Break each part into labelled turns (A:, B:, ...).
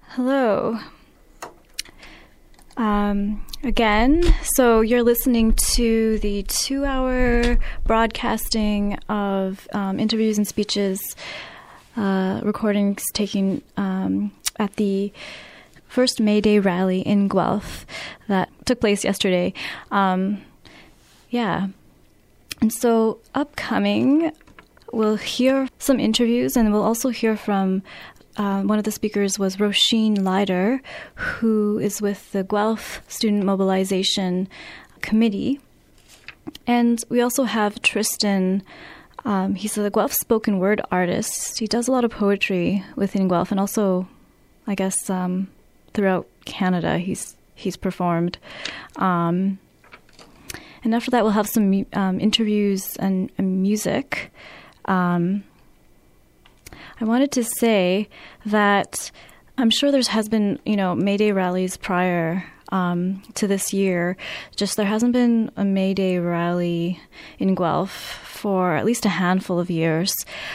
A: Hello. Again, so you're listening to the 2-hour broadcasting of interviews and speeches, recordings taken at the first May Day rally in Guelph that took place yesterday. And so upcoming, we'll hear some interviews, and we'll also hear from one of the speakers was Roisin Leider, who is with the Guelph Student Mobilization Committee. And we also have Tristan. He's a Guelph spoken word artist. He does a lot of poetry within Guelph, and also, I guess, throughout Canada he's performed. And after that, we'll have some interviews and music. I wanted to say that I'm sure there has been, May Day rallies prior to this year. Just there hasn't been a May Day rally in Guelph for at least a handful of years.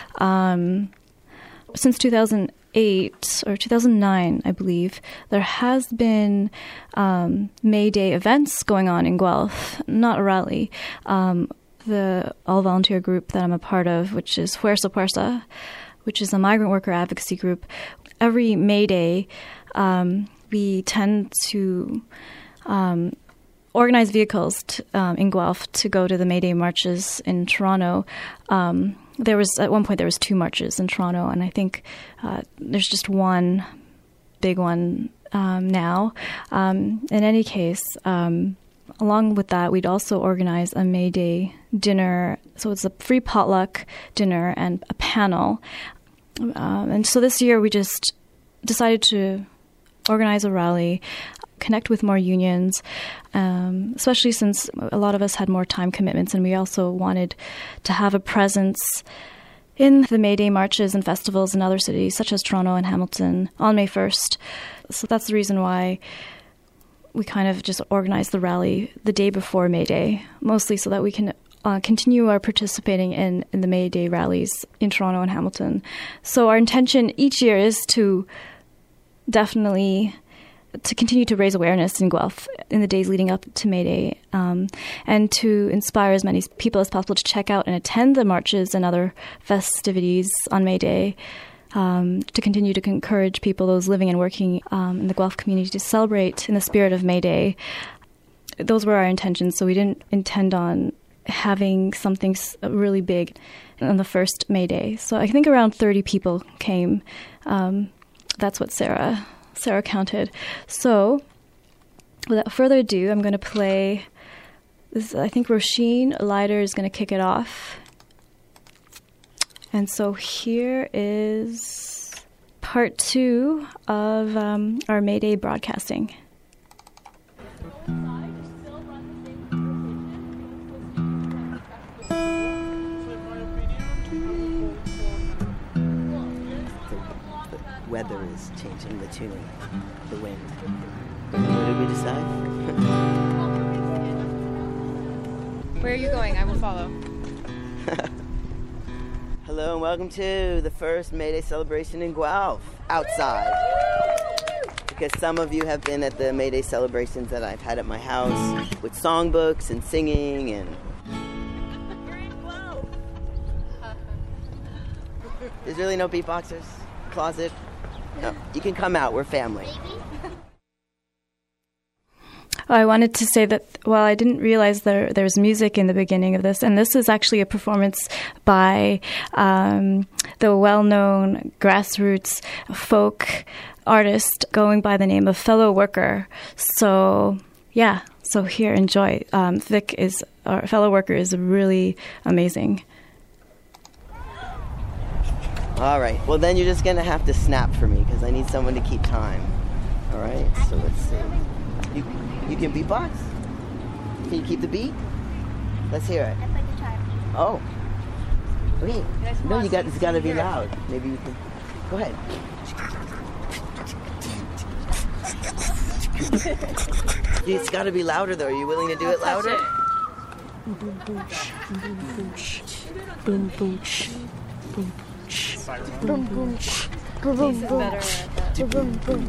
A: Since 2008 or 2009, I believe, there has been May Day events going on in Guelph, not a rally. The all-volunteer group that I'm a part of, which is Fuerza Puerza, which is a migrant worker advocacy group. Every May Day, we tend to organize vehicles in Guelph to go to the May Day marches in Toronto. At one point there was 2 marches in Toronto, and I think there's just one big one now. In any case, along with that, we'd also organize a May Day dinner. So it's a free potluck dinner and a panel. And so this year we just decided to organize a rally, connect with more unions, especially since a lot of us had more time commitments, and we also wanted to have a presence in the May Day marches and festivals in other cities, such as Toronto and Hamilton, on May 1st. So that's the reason why we kind of just organized the rally the day before May Day, mostly so that we can continue our participating in the May Day rallies in Toronto and Hamilton. So our intention each year is to definitely to continue to raise awareness in Guelph in the days leading up to May Day, and to inspire as many people as possible to check out and attend the marches and other festivities on May Day, to continue to encourage people, those living and working in the Guelph community, to celebrate in the spirit of May Day. Those were our intentions, so we didn't intend on having something really big on the first May Day. So I think around 30 people came. That's what Sarah counted. So without further ado, I'm going to play this. I think Roisin Leider is going to kick it off. And so here is part 2 of our May Day broadcasting.
B: Weather is changing the tuning, the wind. What did we decide?
C: Where are you going? I will follow.
B: Hello and welcome to the first May Day celebration in Guelph, outside. Because some of you have been at the May Day celebrations that I've had at my house with songbooks and singing and... You're in Guelph! There's really no beatboxers? Closet? No, you can come out. We're family.
A: I wanted to say that, well, I didn't realize there's music in the beginning of this, and this is actually a performance by the well-known grassroots folk artist going by the name of Fellow Worker. So, yeah, so here, enjoy. Vic our Fellow Worker is really amazing.
B: All right. Well, then you're just going to have to snap for me because I need someone to keep time. All right? So let's see. You can beatbox? Can you keep the beat? Let's hear it.
D: I'd like to try.
B: Oh. Okay. No, it's got to be loud. Maybe you can... Go ahead. It's got to be louder, though. Are you willing to do it louder?
A: Boom, boom, boom, boom, boom. Boom, boom, boom, boom, boom, boom, boom.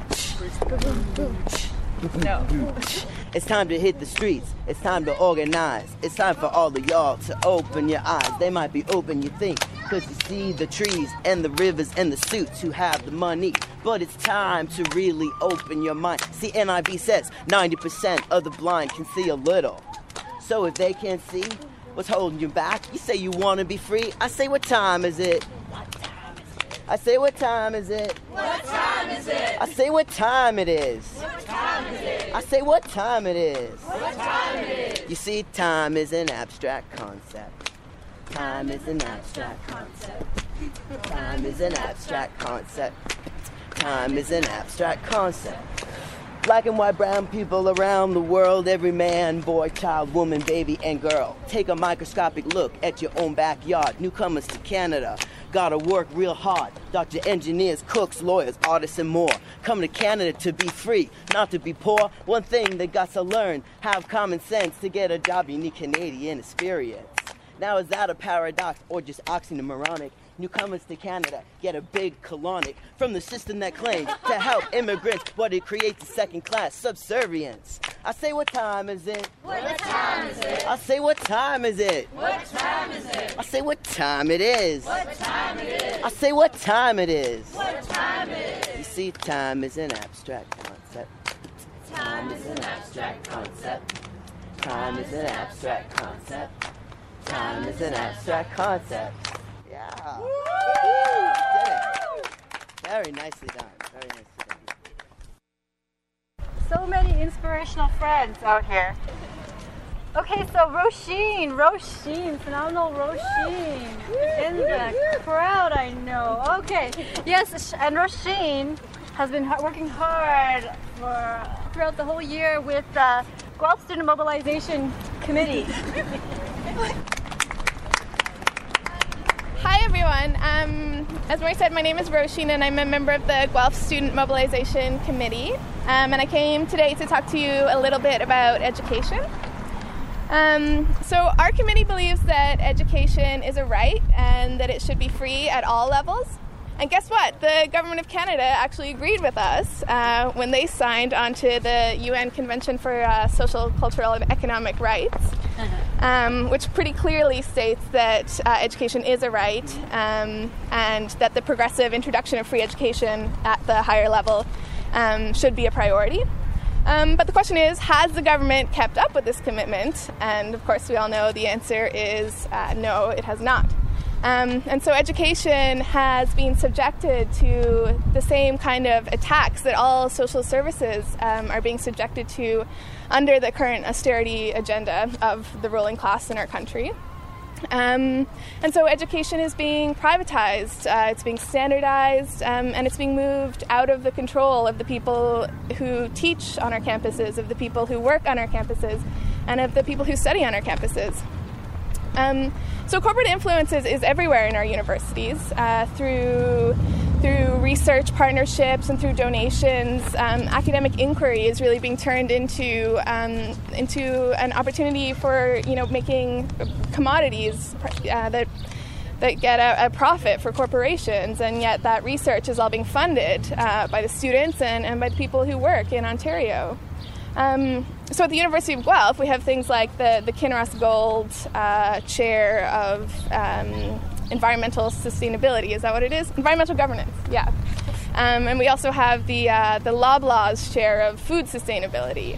C: No.
B: It's time to hit the streets. It's time to organize. It's time for all of y'all to open your eyes. They might be open, you think, because you see the trees and the rivers and the suits who have the money. But it's time to really open your mind. See, NIV says 90% of the blind can see a little. So if they can't see, what's holding you back? You say you want to be free. I say, what time is it? What time is it? I say, what time is it?
D: What time is it?
B: I say, what time it is?
D: What time is it?
B: I say, what time it is?
D: What time it is?
B: You see, time is an abstract concept. Time is an abstract concept. Time is an abstract concept. Time is an abstract concept. Black and white, brown people around the world, every man, boy, child, woman, baby, and girl. Take a microscopic look at your own backyard. Newcomers to Canada gotta work real hard. Doctor, engineers, cooks, lawyers, artists, and more. Come to Canada to be free, not to be poor. One thing they got to learn, have common sense. To get a job, you need Canadian experience. Now, is that a paradox or just oxymoronic? Newcomers to Canada get a big colonic from the system that claims to help immigrants, but it creates a second-class subservience. I say, what time is it?
D: What time is it?
B: I say, what time is it?
D: What time is it?
B: I say, what time it is?
D: What time it is?
B: I say, what time it is?
D: What time it
B: You
D: is?
B: see, time is an abstract concept.
D: Time is an abstract concept.
B: Time is an abstract concept. Time is an abstract concept. Yeah. Woo! Did it. Very nicely done. Very nicely done.
E: So many inspirational friends out here. Okay, so Roisin, phenomenal Roisin in the crowd, I know. Okay, yes, and Roisin has been working hard throughout the whole year with the Guelph Student Mobilization Committee.
C: Hi everyone. As Mary said, my name is Roisin and I'm a member of the Guelph Student Mobilization Committee. And I came today to talk to you a little bit about education. So our committee believes that education is a right and that it should be free at all levels. And guess what? The Government of Canada actually agreed with us when they signed onto the UN Convention for Social, Cultural and Economic Rights, which pretty clearly states that education is a right and that the progressive introduction of free education at the higher level should be a priority. But the question is, has the government kept up with this commitment? And of course, we all know the answer is no, it has not. And so education has been subjected to the same kind of attacks that all social services are being subjected to under the current austerity agenda of the ruling class in our country. And so education is being privatized, it's being standardized, and it's being moved out of the control of the people who teach on our campuses, of the people who work on our campuses, and of the people who study on our campuses. So corporate influence is everywhere in our universities, through research partnerships and through donations. Academic inquiry is really being turned into an opportunity for making commodities that get a profit for corporations, and yet that research is all being funded by the students and by the people who work in Ontario. So at the University of Guelph, we have things like the Kinross Gold Chair of Environmental Sustainability. Is that what it is? Environmental Governance, yeah. And we also have the Loblaws Chair of Food Sustainability.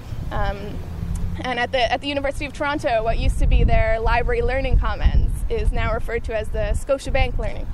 C: And at the University of Toronto, what used to be their Library Learning Commons is now referred to as the Scotiabank Learning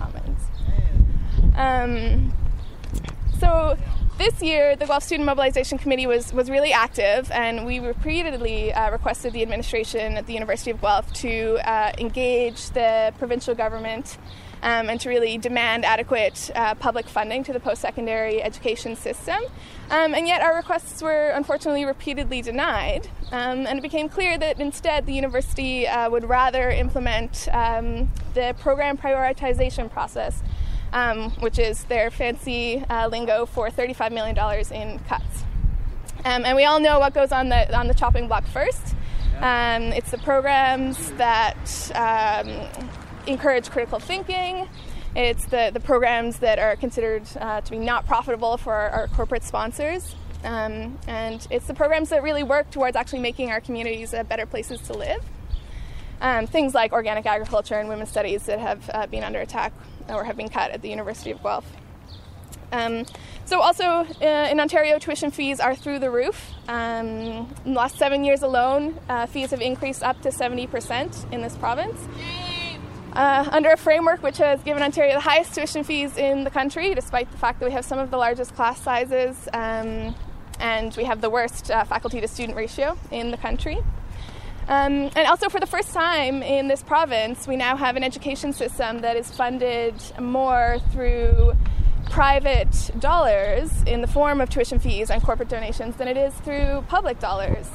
C: Commons. So this year, the Guelph Student Mobilization Committee was really active, and we repeatedly requested the administration at the University of Guelph to engage the provincial government and to really demand adequate public funding to the post-secondary education system. And yet our requests were unfortunately repeatedly denied, and it became clear that instead the university would rather implement the program prioritization process, which is their fancy lingo for $35 million in cuts. And we all know what goes on the chopping block first. It's the programs that encourage critical thinking, It's the programs that are considered to be not profitable for our corporate sponsors. And it's the programs that really work towards actually making our communities better places to live. Things like organic agriculture and women's studies that have been under attack or have been cut at the University of Guelph. So also in Ontario, tuition fees are through the roof. In the last 7 years alone, fees have increased up to 70% in this province. Under a framework which has given Ontario the highest tuition fees in the country, despite the fact that we have some of the largest class sizes and we have the worst faculty-to-student ratio in the country. And also for the first time in this province, we now have an education system that is funded more through private dollars in the form of tuition fees and corporate donations than it is through public dollars.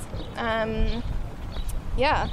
C: Yeah.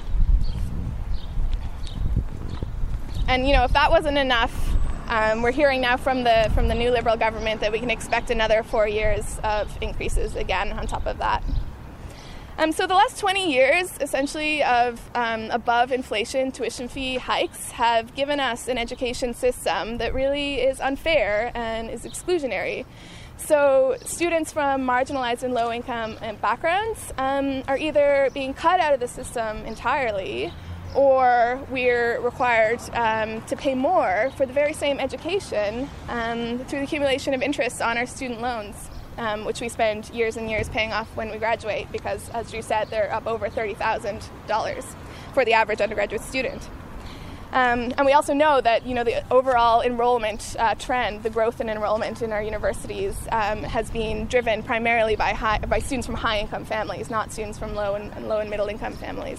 C: And, you know, if that wasn't enough, we're hearing now from the new Liberal government that we can expect another 4 years of increases again on top of that. So the last 20 years, essentially, of above inflation tuition fee hikes have given us an education system that really is unfair and is exclusionary. So students from marginalized and low-income backgrounds are either being cut out of the system entirely, or we're required to pay more for the very same education through the accumulation of interest on our student loans. Which we spend years and years paying off when we graduate because, as Drew said, they're up over $30,000 for the average undergraduate student. And we also know that, you know, the overall enrollment trend, the growth in enrollment in our universities has been driven primarily by students from high-income families, not students from low and middle-income families.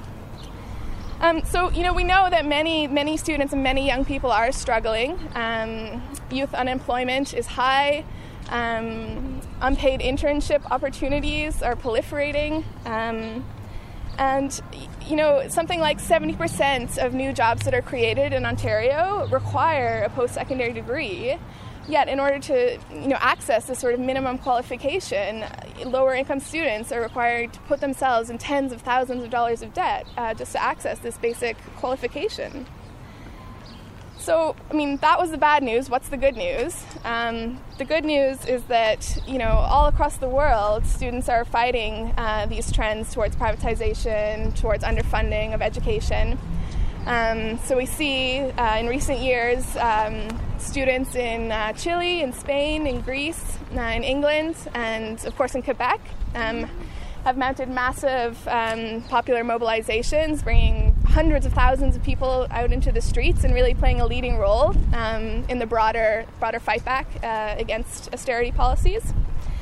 C: So, you know, we know that many students and many young people are struggling. Youth unemployment is high. Unpaid internship opportunities are proliferating, and you know, something like 70% of new jobs that are created in Ontario require a post-secondary degree. Yet, in order to, you know, access this sort of minimum qualification, lower-income students are required to put themselves in tens of thousands of dollars of debt just to access this basic qualification. So, I mean, that was the bad news. What's the good news? The good news is that, you know, all across the world, students are fighting these trends towards privatization, towards underfunding of education. So we see in recent years students in Chile, in Spain, in Greece, in England, and of course in Quebec have mounted massive popular mobilizations, bringing hundreds of thousands of people out into the streets and really playing a leading role in the broader fight back against austerity policies.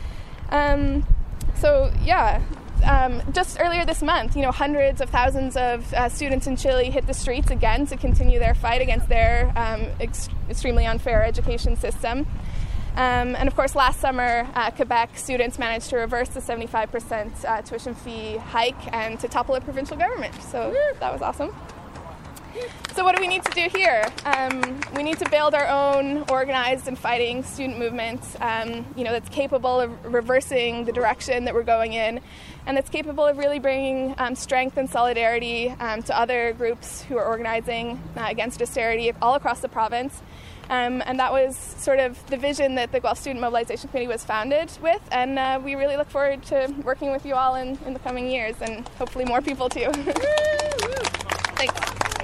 C: So yeah, just earlier this month, you know, hundreds of thousands of students in Chile hit the streets again to continue their fight against their extremely unfair education system. And of course, last summer, Quebec students managed to reverse the 75% tuition fee hike and to topple a provincial government. So that was awesome. So what do we need to do here? We need to build our own organized and fighting student movement, you know, that's capable of reversing the direction that we're going in, and that's capable of really bringing strength and solidarity to other groups who are organizing against austerity all across the province. And that was sort of the vision that the Guelph Student Mobilization Committee was founded with, and we really look forward to working with you all in the coming years, and hopefully more people too. Thanks.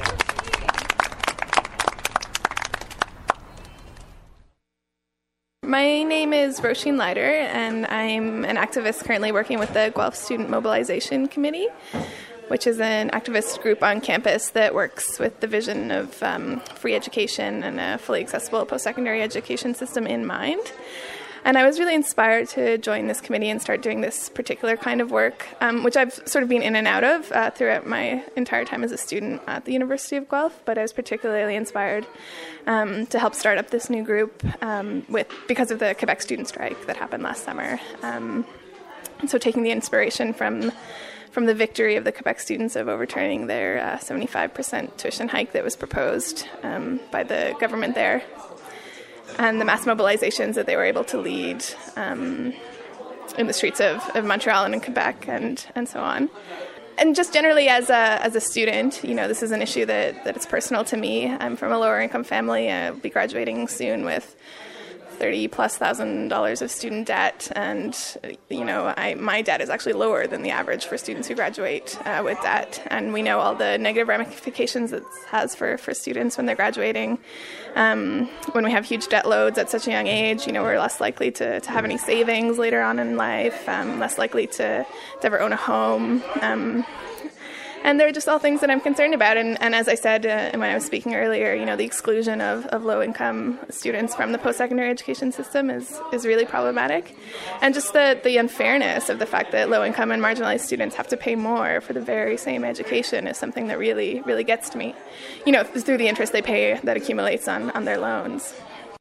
C: My name is Roisin Leiter, and I'm an activist currently working with the Guelph Student Mobilization Committee, which is an activist group on campus that works with the vision of free education and a fully accessible post-secondary education system in mind. And I was really inspired to join this committee and start doing this particular kind of work, which I've sort of been in and out of throughout my entire time as a student at the University of Guelph, but I was particularly inspired to help start up this new group because of the Quebec student strike that happened last summer. And so taking the inspiration from the victory of the Quebec students of overturning their 75% tuition hike that was proposed by the government there, and the mass mobilizations that they were able to lead in the streets of Montreal and in Quebec and so on. And just generally as a student, this is an issue that is personal to me. I'm from a lower income family. I'll be graduating soon with $30,000+ of student debt, and my debt is actually lower than the average for students who graduate with debt. And we know all the negative ramifications it has for students when they're graduating. When we have huge debt loads at such a young age, we're less likely to have any savings later on in life, less likely to ever own a home. And they're just all things that I'm concerned about. And as I said when I was speaking earlier, the exclusion of low-income students from the post-secondary education system is really problematic. And just the unfairness of the fact that low-income and marginalized students have to pay more for the very same education is something that really, really gets to me, through the interest they pay that accumulates on their loans.